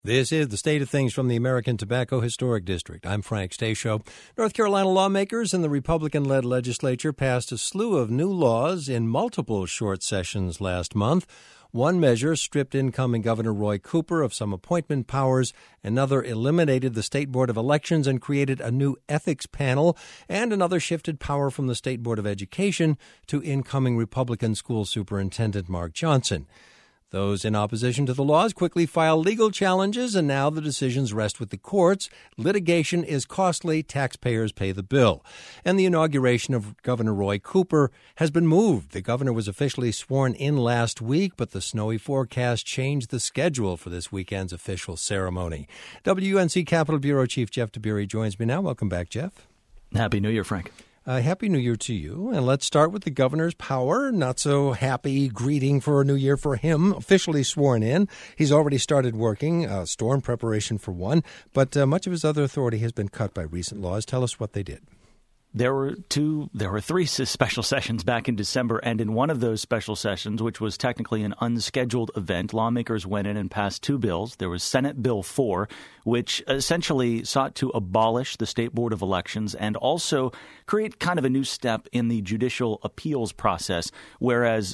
This is the State of Things from the American Tobacco Historic District. I'm Frank Stasio. North Carolina lawmakers in the Republican-led legislature passed a slew of new laws in multiple short sessions last month. One measure stripped incoming Governor Roy Cooper of some appointment powers. Another eliminated the State Board of Elections and created a new ethics panel. And another shifted power from the State Board of Education to incoming Republican School Superintendent Mark Johnson. Those in opposition to the laws quickly filed legal challenges, and now the decisions rest with the courts. Litigation is costly. Taxpayers pay the bill. And the inauguration of Governor Roy Cooper has been moved. The governor was officially sworn in last week, but the snowy forecast changed the schedule for this weekend's official ceremony. WUNC Capitol Bureau Chief Jeff Tiberii joins me now. Welcome back, Jeff. Happy New Year, Frank. Happy New Year to you. And let's start with the governor's power. Not so happy greeting for a new year for him. Officially sworn in. He's already started working, storm preparation for one. But much of his other authority has been cut by recent laws. Tell us what they did. There were three special sessions back in December, and in one of those special sessions, which was technically an unscheduled event, lawmakers went in and passed two bills. There was Senate Bill 4, which essentially sought to abolish the State Board of Elections and also create kind of a new step in the judicial appeals process, whereas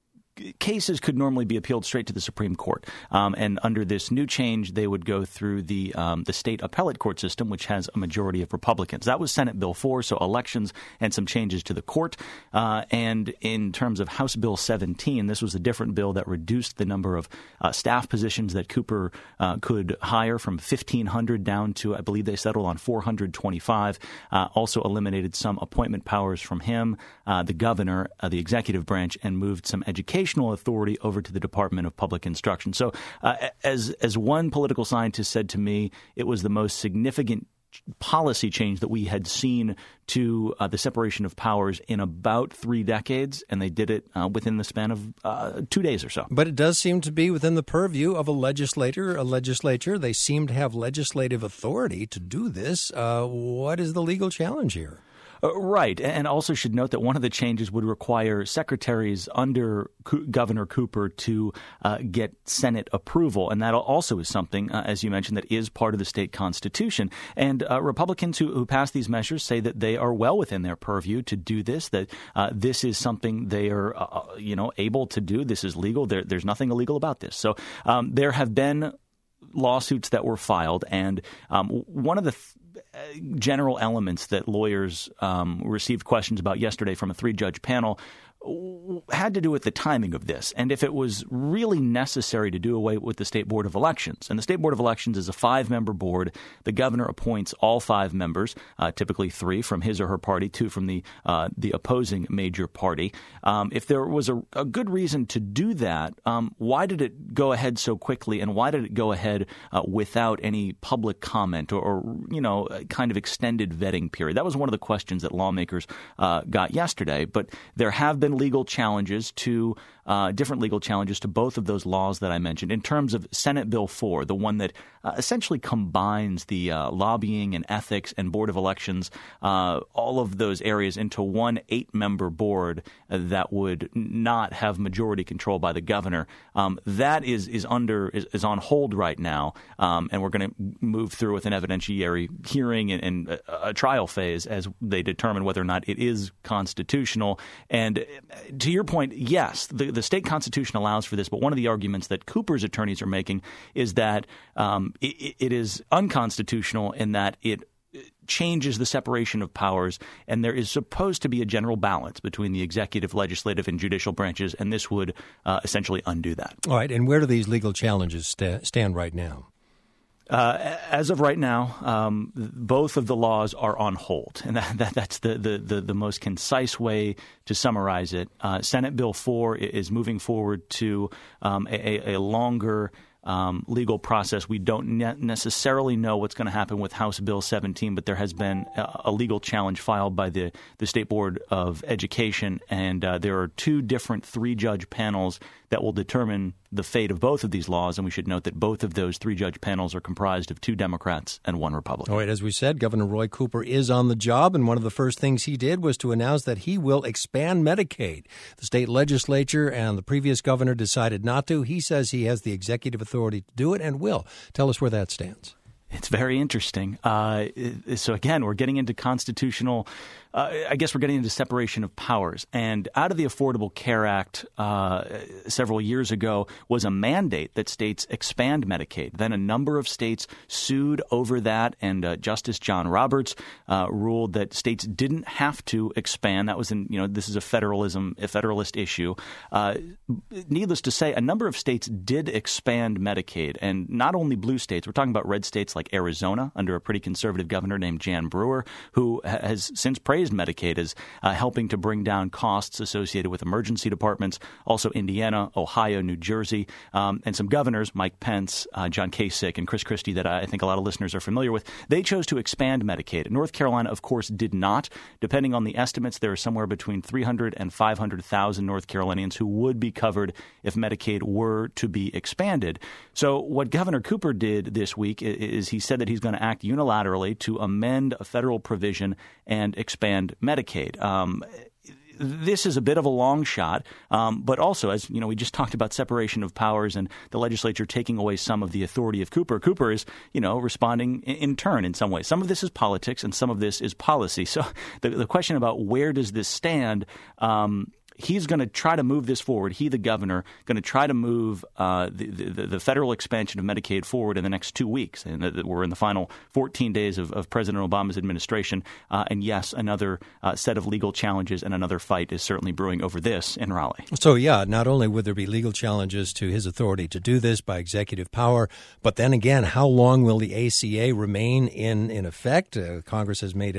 cases could normally be appealed straight to the Supreme Court. And under this new change, they would go through the state appellate court system, which has a majority of Republicans. That was Senate Bill 4, so elections and some changes to the court. And in terms of House Bill 17, this was a different bill that reduced the number of staff positions that Cooper could hire from 1,500 down to, I believe they settled on 425. Also eliminated some appointment powers from him, the governor, the executive branch, and moved some educational authority over to the Department of Public Instruction. So as one political scientist said to me, it was the most significant policy change that we had seen to the separation of powers in about 3 decades, and they did it within the span of 2 days or so. But it does seem to be within the purview of a legislature. They seem to have legislative authority to do this. What is the legal challenge here? Right. And also should note that one of the changes would require secretaries under Governor Cooper to get Senate approval. And that also is something, as you mentioned, that is part of the state constitution. And Republicans who pass these measures say that they are well within their purview to do this, that this is something they are, able to do. This is legal. There's nothing illegal about this. So there have been lawsuits that were filed. And one of the general elements that lawyers received questions about yesterday from a 3-judge panel had to do with the timing of this and if it was really necessary to do away with the State Board of Elections. And the State Board of Elections is a 5-member board. The governor appoints all 5 members, typically 3 from his or her party, 2 from the opposing major party. If there was a good reason to do that, why did it go ahead so quickly, and why did it go ahead without any public comment or kind of extended vetting period? That was one of the questions that lawmakers got yesterday. But there have been legal challenges to different legal challenges to both of those laws that I mentioned. In terms of Senate Bill 4, the one that essentially combines the lobbying and ethics and Board of Elections, all of those areas into one 8-member board that would not have majority control by the governor. That is on hold right now, and we're going to move through with an evidentiary hearing and a trial phase as they determine whether or not it is constitutional. And to your point, yes, the state constitution allows for this, but one of the arguments that Cooper's attorneys are making is that it is unconstitutional in that it changes the separation of powers, and there is supposed to be a general balance between the executive, legislative, and judicial branches, and this would essentially undo that. All right, and where do these legal challenges stand right now? As of right now, both of the laws are on hold, and that's the most concise way to summarize it. Senate Bill 4 is moving forward to a longer legal process. We don't necessarily know what's going to happen with House Bill 17, but there has been a legal challenge filed by the State Board of Education, and there are 2 different 3-judge panels that will determine the fate of both of these laws. And we should note that both of those 3-judge panels are comprised of 2 Democrats and 1 Republican. All right, as we said, Governor Roy Cooper is on the job, and one of the first things he did was to announce that he will expand Medicaid. The state legislature and the previous governor decided not to. He says he has the executive authority to do it and will. Tell us where that stands. It's very interesting. So again, we're getting into constitutional, I guess we're getting into separation of powers. And out of the Affordable Care Act several years ago was a mandate that states expand Medicaid. Then a number of states sued over that, and Justice John Roberts ruled that states didn't have to expand. That was this is a federalist issue. Needless to say, a number of states did expand Medicaid, and not only blue states. We're talking about red states like Arizona under a pretty conservative governor named Jan Brewer, who has since praised Medicaid as helping to bring down costs associated with emergency departments. Also Indiana, Ohio, New Jersey, and some governors, Mike Pence, John Kasich, and Chris Christie, that I think a lot of listeners are familiar with. They chose to expand Medicaid. North Carolina, of course, did not. Depending on the estimates, there are somewhere between 300,000 and 500,000 North Carolinians who would be covered if Medicaid were to be expanded. So what Governor Cooper did this week is he said that he's going to act unilaterally to amend a federal provision and expand Medicaid. This is a bit of a long shot, but also, as you know, we just talked about separation of powers and the legislature taking away some of the authority of Cooper. Cooper is, responding in turn in some ways. Some of this is politics and some of this is policy. So the question about where does this stand, he's going to try to move this forward. He, the governor, going to try to move the federal expansion of Medicaid forward in the next 2 weeks. And we're in the final 14 days of President Obama's administration. And yes, another set of legal challenges and another fight is certainly brewing over this in Raleigh. So, yeah, not only would there be legal challenges to his authority to do this by executive power, but then again, how long will the ACA remain in effect? Congress has made